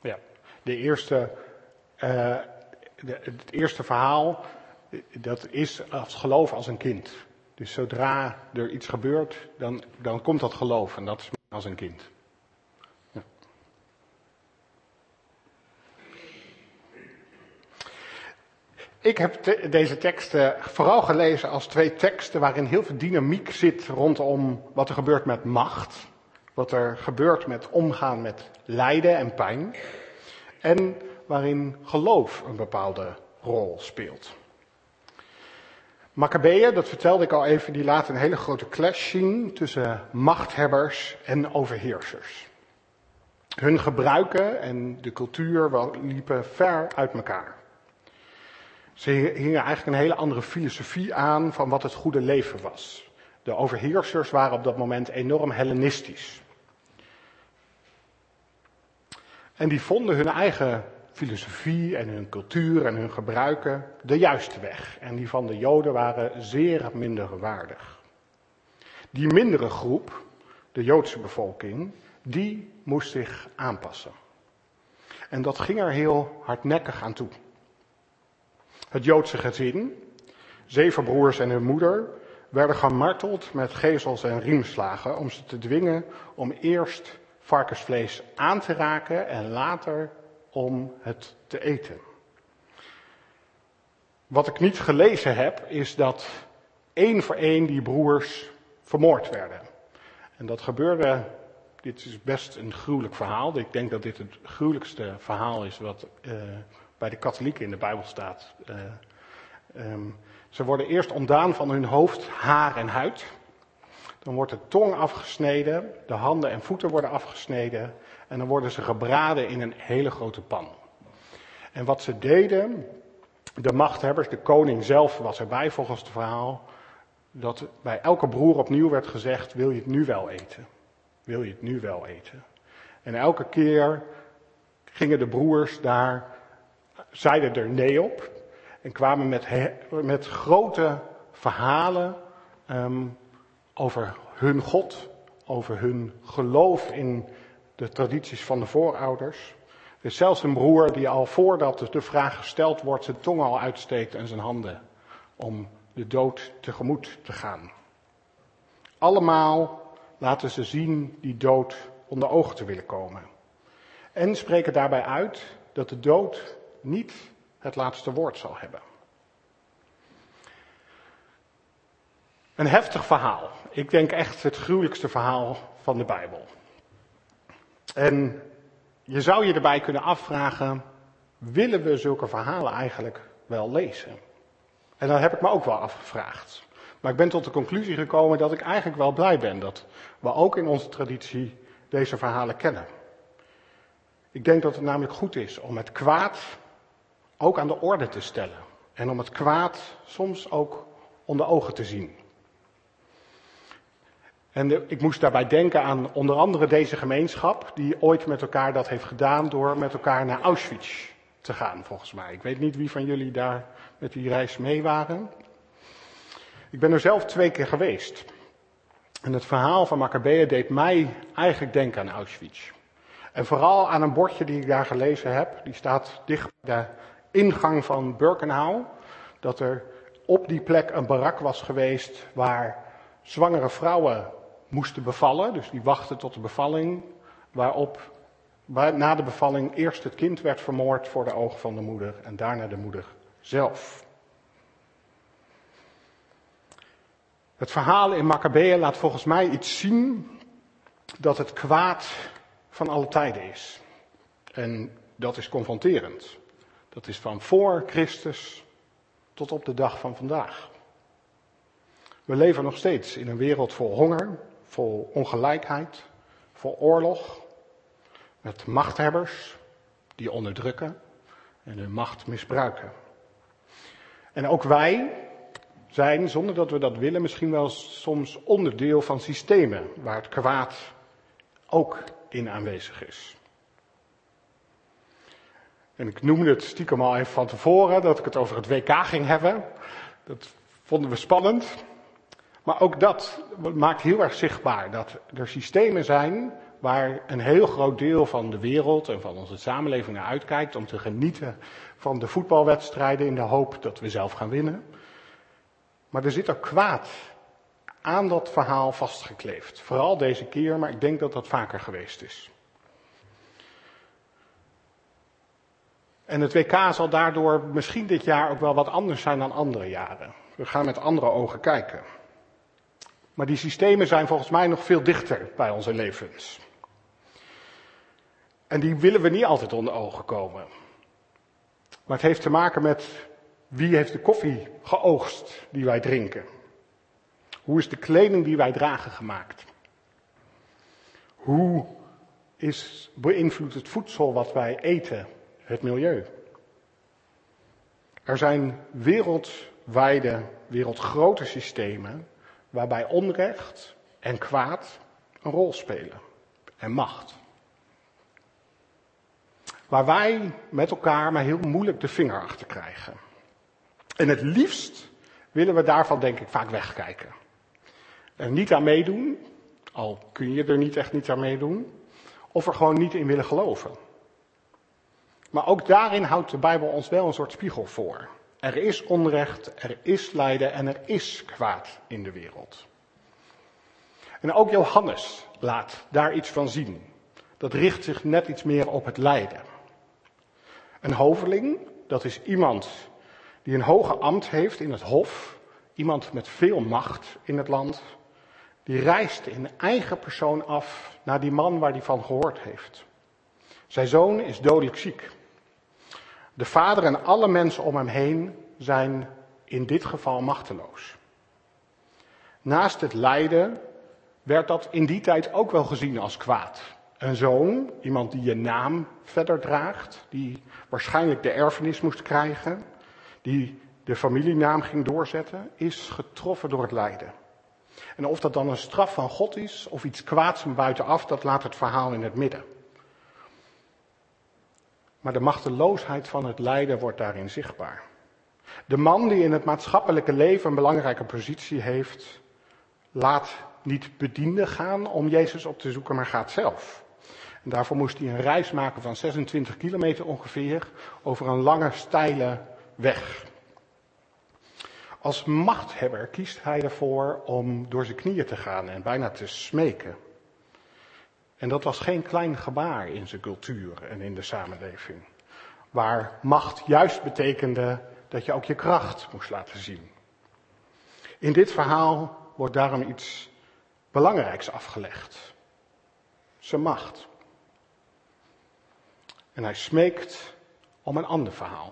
Ja, het eerste verhaal, dat is als geloof als een kind. Dus zodra er iets gebeurt, dan komt dat geloof en dat is als een kind. Ja. Ik heb deze teksten vooral gelezen als 2 teksten waarin heel veel dynamiek zit rondom wat er gebeurt met macht. Wat er gebeurt met omgaan met lijden en pijn. En waarin geloof een bepaalde rol speelt. Makkabeeën, dat vertelde ik al even, die laten een hele grote clash zien tussen machthebbers en overheersers. Hun gebruiken en de cultuur liepen ver uit elkaar. Ze hingen eigenlijk een hele andere filosofie aan van wat het goede leven was. De overheersers waren op dat moment enorm Hellenistisch. En die vonden hun eigen filosofie en hun cultuur en hun gebruiken de juiste weg. En die van de Joden waren zeer minder waardig. Die mindere groep, de Joodse bevolking, die moest zich aanpassen. En dat ging er heel hardnekkig aan toe. Het Joodse gezin, 7 broers en hun moeder, werden gemarteld met gezels en riemslagen om ze te dwingen om eerst varkensvlees aan te raken en later om het te eten. Wat ik niet gelezen heb, is dat 1 voor 1 die broers vermoord werden. En dat gebeurde, dit is best een gruwelijk verhaal. Ik denk dat dit het gruwelijkste verhaal is wat bij de katholieken in de Bijbel staat. Ze worden eerst ontdaan van hun hoofd, haar en huid. Dan wordt de tong afgesneden, de handen en voeten worden afgesneden en dan worden ze gebraden in een hele grote pan. En wat ze deden, de machthebbers, de koning zelf was erbij volgens het verhaal, dat bij elke broer opnieuw werd gezegd, wil je het nu wel eten? Wil je het nu wel eten? En elke keer gingen de broers daar, zeiden er nee op en kwamen met grote verhalen over hun God, over hun geloof in de tradities van de voorouders. Er is zelfs een broer die al voordat de vraag gesteld wordt, zijn tong al uitsteekt en zijn handen om de dood tegemoet te gaan. Allemaal laten ze zien die dood onder ogen te willen komen. En spreken daarbij uit dat de dood niet het laatste woord zal hebben. Een heftig verhaal. Ik denk echt het gruwelijkste verhaal van de Bijbel. En je zou je erbij kunnen afvragen, willen we zulke verhalen eigenlijk wel lezen? En dat heb ik me ook wel afgevraagd. Maar ik ben tot de conclusie gekomen dat ik eigenlijk wel blij ben dat we ook in onze traditie deze verhalen kennen. Ik denk dat het namelijk goed is om het kwaad ook aan de orde te stellen. En om het kwaad soms ook onder ogen te zien. En ik moest daarbij denken aan onder andere deze gemeenschap, die ooit met elkaar dat heeft gedaan door met elkaar naar Auschwitz te gaan, volgens mij. Ik weet niet wie van jullie daar met die reis mee waren. Ik ben er zelf 2 keer geweest. En het verhaal van Makkabeeën deed mij eigenlijk denken aan Auschwitz. En vooral aan een bordje die ik daar gelezen heb, die staat dicht bij de ingang van Birkenau, dat er op die plek een barak was geweest waar zwangere vrouwen moesten bevallen, dus die wachten tot de bevalling, waarop na de bevalling eerst het kind werd vermoord voor de ogen van de moeder en daarna de moeder zelf. Het verhaal in Makkabeeën laat volgens mij iets zien dat het kwaad van alle tijden is. En dat is confronterend. Dat is van voor Christus tot op de dag van vandaag. We leven nog steeds in een wereld vol honger, vol ongelijkheid, vol oorlog, met machthebbers die onderdrukken en hun macht misbruiken. En ook wij zijn, zonder dat we dat willen, misschien wel soms onderdeel van systemen waar het kwaad ook in aanwezig is. En ik noemde het stiekem al even van tevoren dat ik het over het WK ging hebben. Dat vonden we spannend. Maar ook dat maakt heel erg zichtbaar dat er systemen zijn waar een heel groot deel van de wereld en van onze samenleving naar uitkijkt om te genieten van de voetbalwedstrijden in de hoop dat we zelf gaan winnen. Maar er zit ook kwaad aan dat verhaal vastgekleefd. Vooral deze keer, maar ik denk dat dat vaker geweest is. En het WK zal daardoor misschien dit jaar ook wel wat anders zijn dan andere jaren. We gaan met andere ogen kijken. Maar die systemen zijn volgens mij nog veel dichter bij onze levens. En die willen we niet altijd onder ogen komen. Maar het heeft te maken met wie heeft de koffie geoogst die wij drinken. Hoe is de kleding die wij dragen gemaakt? Hoe beïnvloedt het voedsel wat wij eten het milieu? Er zijn wereldgrote systemen waarbij onrecht en kwaad een rol spelen. En macht. Waar wij met elkaar maar heel moeilijk de vinger achter krijgen. En het liefst willen we daarvan denk ik vaak wegkijken. Er niet aan meedoen, al kun je er niet echt niet aan meedoen. Of er gewoon niet in willen geloven. Maar ook daarin houdt de Bijbel ons wel een soort spiegel voor. Er is onrecht, er is lijden en er is kwaad in de wereld. En ook Johannes laat daar iets van zien. Dat richt zich net iets meer op het lijden. Een hoveling, dat is iemand die een hoge ambt heeft in het hof. Iemand met veel macht in het land. Die reist in eigen persoon af naar die man waar hij van gehoord heeft. Zijn zoon is dodelijk ziek. De vader en alle mensen om hem heen zijn in dit geval machteloos. Naast het lijden werd dat in die tijd ook wel gezien als kwaad. Een zoon, iemand die je naam verder draagt, die waarschijnlijk de erfenis moest krijgen, die de familienaam ging doorzetten, is getroffen door het lijden. En of dat dan een straf van God is of iets kwaads van buitenaf, dat laat het verhaal in het midden. Maar de machteloosheid van het lijden wordt daarin zichtbaar. De man die in het maatschappelijke leven een belangrijke positie heeft, laat niet bedienden gaan om Jezus op te zoeken, maar gaat zelf. En daarvoor moest hij een reis maken van 26 kilometer ongeveer over een lange, steile weg. Als machthebber kiest hij ervoor om door zijn knieën te gaan en bijna te smeken. En dat was geen klein gebaar in zijn cultuur en in de samenleving. Waar macht juist betekende dat je ook je kracht moest laten zien. In dit verhaal wordt daarom iets belangrijks afgelegd. Zijn macht. En hij smeekt om een ander verhaal.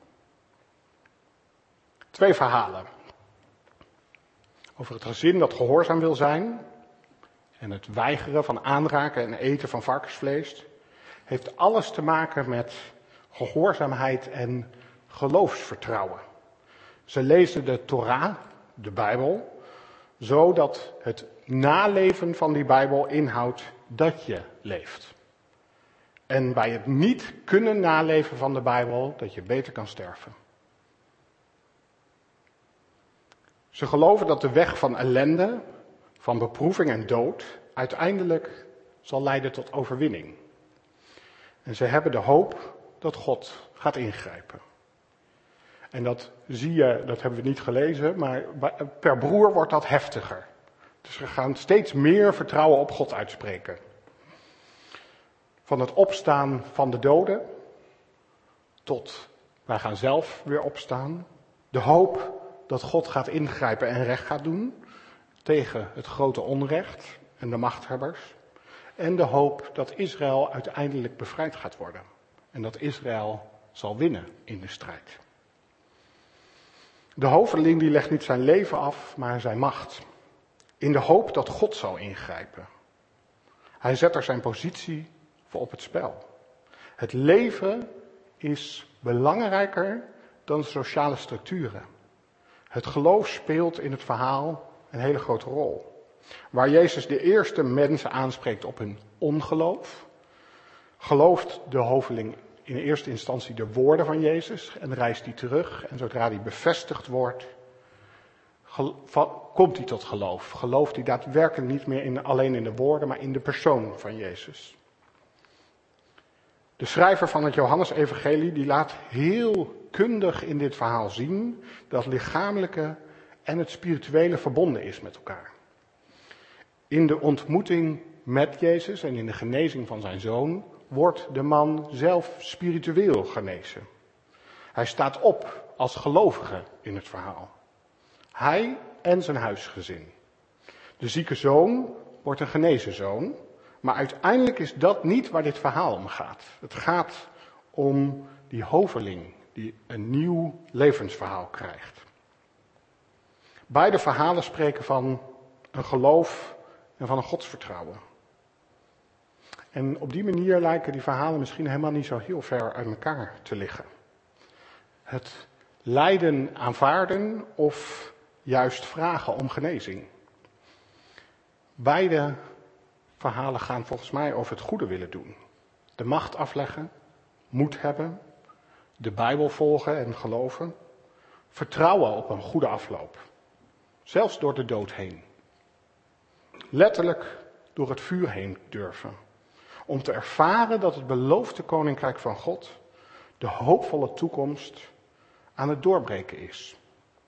2 verhalen. Over het gezin dat gehoorzaam wil zijn. En het weigeren van aanraken en eten van varkensvlees. Heeft alles te maken met gehoorzaamheid en geloofsvertrouwen. Ze lezen de Torah, de Bijbel, zodat het naleven van die Bijbel inhoudt dat je leeft. En bij het niet kunnen naleven van de Bijbel, dat je beter kan sterven. Ze geloven dat de weg van ellende, van beproeving en dood, uiteindelijk zal leiden tot overwinning. En ze hebben de hoop dat God gaat ingrijpen. En dat zie je, dat hebben we niet gelezen, maar per broer wordt dat heftiger. Dus we gaan steeds meer vertrouwen op God uitspreken. Van het opstaan van de doden tot wij gaan zelf weer opstaan. De hoop dat God gaat ingrijpen en recht gaat doen tegen het grote onrecht en de machthebbers. En de hoop dat Israël uiteindelijk bevrijd gaat worden. En dat Israël zal winnen in de strijd. De hoveling die legt niet zijn leven af, maar zijn macht. In de hoop dat God zal ingrijpen. Hij zet er zijn positie voor op het spel. Het leven is belangrijker dan de sociale structuren. Het geloof speelt in het verhaal een hele grote rol. Waar Jezus de eerste mensen aanspreekt op hun ongeloof, gelooft de hoveling in eerste instantie de woorden van Jezus en reist die terug. En zodra die bevestigd wordt, komt hij tot geloof. Gelooft hij daadwerkelijk niet meer alleen in de woorden, maar in de persoon van Jezus. De schrijver van het Johannesevangelie die laat heel kundig in dit verhaal zien dat het lichamelijke en het spirituele verbonden is met elkaar. In de ontmoeting met Jezus en in de genezing van zijn zoon wordt de man zelf spiritueel genezen. Hij staat op als gelovige in het verhaal. Hij en zijn huisgezin. De zieke zoon wordt een genezen zoon. Maar uiteindelijk is dat niet waar dit verhaal om gaat. Het gaat om die hoveling die een nieuw levensverhaal krijgt. Beide verhalen spreken van een geloof en van een godsvertrouwen. En op die manier lijken die verhalen misschien helemaal niet zo heel ver uit elkaar te liggen. Het lijden aanvaarden of juist vragen om genezing. Beide verhalen gaan volgens mij over het goede willen doen. De macht afleggen, moed hebben, de Bijbel volgen en geloven. Vertrouwen op een goede afloop. Zelfs door de dood heen. Letterlijk door het vuur heen durven. Om te ervaren dat het beloofde koninkrijk van God, de hoopvolle toekomst, aan het doorbreken is.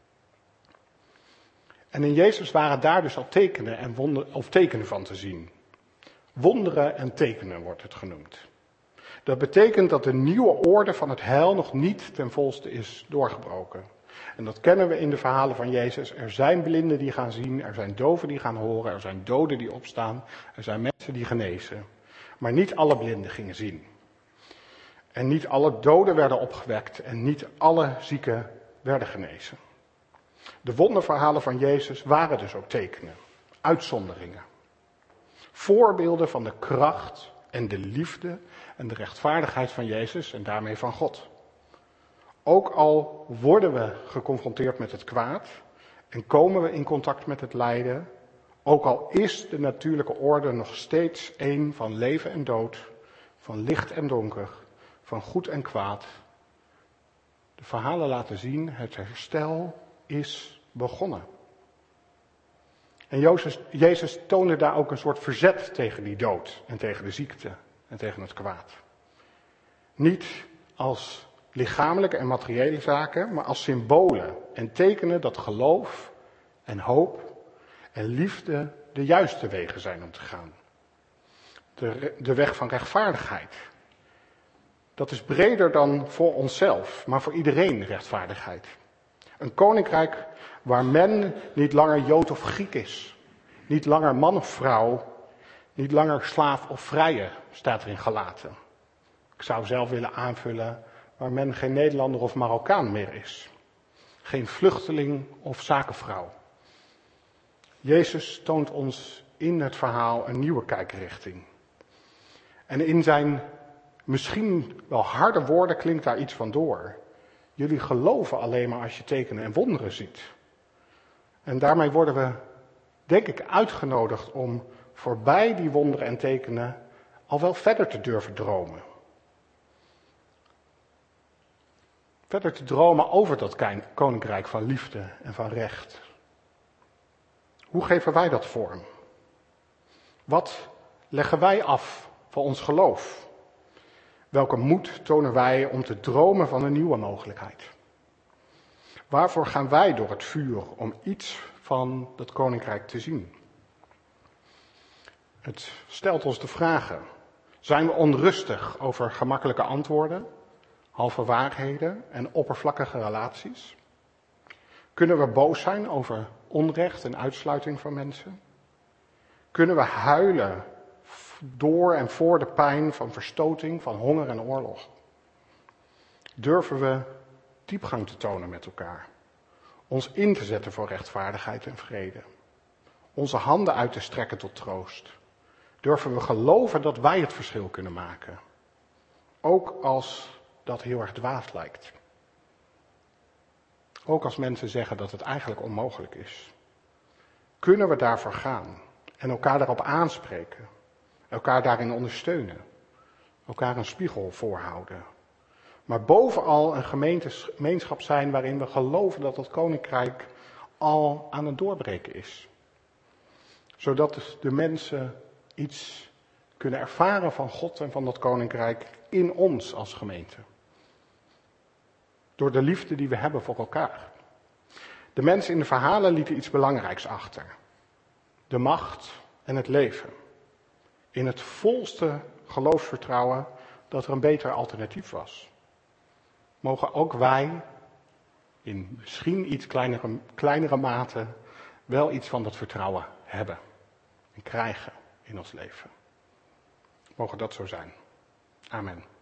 En in Jezus waren daar dus al tekenen en tekenen van te zien. Wonderen en tekenen wordt het genoemd. Dat betekent dat de nieuwe orde van het heil nog niet ten volste is doorgebroken. En dat kennen we in de verhalen van Jezus. Er zijn blinden die gaan zien, er zijn doven die gaan horen, er zijn doden die opstaan, er zijn mensen die genezen. Maar niet alle blinden gingen zien. En niet alle doden werden opgewekt en niet alle zieken werden genezen. De wonderverhalen van Jezus waren dus ook tekenen, uitzonderingen. Voorbeelden van de kracht en de liefde en de rechtvaardigheid van Jezus en daarmee van God. Ook al worden we geconfronteerd met het kwaad en komen we in contact met het lijden, ook al is de natuurlijke orde nog steeds één van leven en dood, van licht en donker, van goed en kwaad. De verhalen laten zien, het herstel is begonnen. En Jezus toonde daar ook een soort verzet tegen die dood en tegen de ziekte en tegen het kwaad. Niet als lichamelijke en materiële zaken, maar als symbolen en tekenen dat geloof en hoop en liefde de juiste wegen zijn om te gaan. De weg van rechtvaardigheid. Dat is breder dan voor onszelf, maar voor iedereen rechtvaardigheid. Een koninkrijk waar men niet langer Jood of Griek is. Niet langer man of vrouw. Niet langer slaaf of vrije, staat erin Galaten. Ik zou zelf willen aanvullen waar men geen Nederlander of Marokkaan meer is. Geen vluchteling of zakenvrouw. Jezus toont ons in het verhaal een nieuwe kijkrichting. En in zijn misschien wel harde woorden klinkt daar iets van door. Jullie geloven alleen maar als je tekenen en wonderen ziet. En daarmee worden we, denk ik, uitgenodigd om voorbij die wonderen en tekenen al wel verder te durven dromen. Verder te dromen over dat koninkrijk van liefde en van recht. Hoe geven wij dat vorm? Wat leggen wij af voor ons geloof? Welke moed tonen wij om te dromen van een nieuwe mogelijkheid? Waarvoor gaan wij door het vuur om iets van dat koninkrijk te zien? Het stelt ons de vragen. Zijn we onrustig over gemakkelijke antwoorden, halve waarheden en oppervlakkige relaties? Kunnen we boos zijn over onrecht en uitsluiting van mensen? Kunnen we huilen door en voor de pijn van verstoting, van honger en oorlog? Durven we diepgang te tonen met elkaar? Ons in te zetten voor rechtvaardigheid en vrede? Onze handen uit te strekken tot troost? Durven we geloven dat wij het verschil kunnen maken? Ook als dat heel erg dwaas lijkt. Ook als mensen zeggen dat het eigenlijk onmogelijk is. Kunnen we daarvoor gaan en elkaar daarop aanspreken? Elkaar daarin ondersteunen. Elkaar een spiegel voorhouden. Maar bovenal een gemeenschap zijn waarin we geloven dat het koninkrijk al aan het doorbreken is. Zodat de mensen iets kunnen ervaren van God en van dat koninkrijk in ons als gemeente. Door de liefde die we hebben voor elkaar. De mensen in de verhalen lieten iets belangrijks achter. De macht en het leven. In het volste geloofsvertrouwen dat er een beter alternatief was. Mogen ook wij, in misschien iets kleinere mate, wel iets van dat vertrouwen hebben. En krijgen in ons leven. Mogen dat zo zijn. Amen.